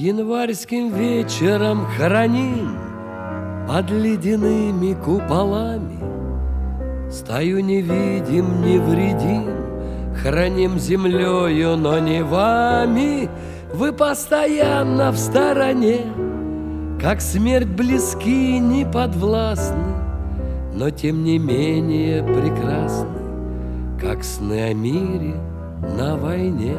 Январским вечером храним под ледяными куполами стаю невидим, невредим, храним землею, но не вами. Вы постоянно в стороне, как смерть близки, не подвластны, но тем не менее прекрасны, как сны о мире на войне.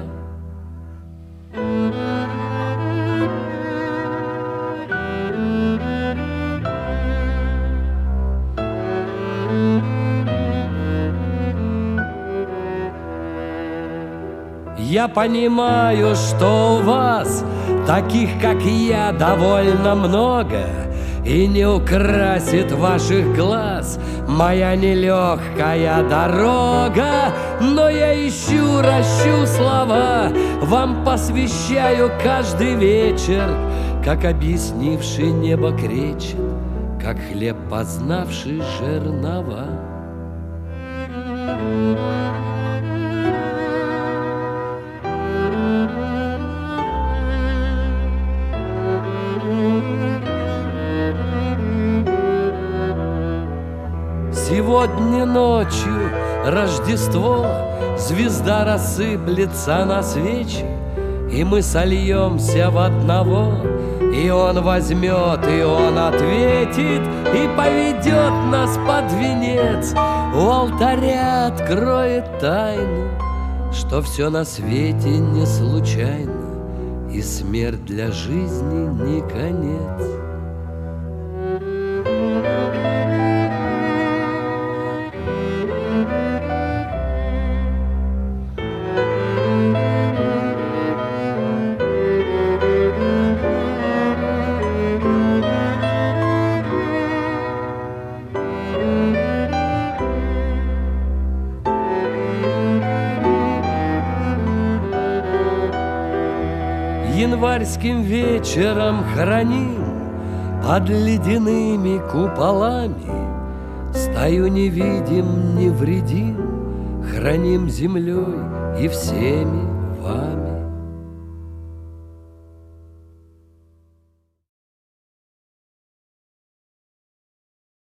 Я понимаю, что у вас, таких как я, довольно много, и не украсит ваших глаз моя нелегкая дорога. Но я ищу, ращу слова, вам посвящаю каждый вечер, как объяснивший небо кречет, как хлеб, познавший жернова. Сегодня ночью Рождество, звезда рассыплется на свечи, и мы сольемся в одного, и он возьмет, и он ответит, и поведет нас под венец. У алтаря откроет тайну, что все на свете не случайно, и смерть для жизни не конец. Январским вечером храним под ледяными куполами стаю невидим, невредим, храним землей и всеми вами.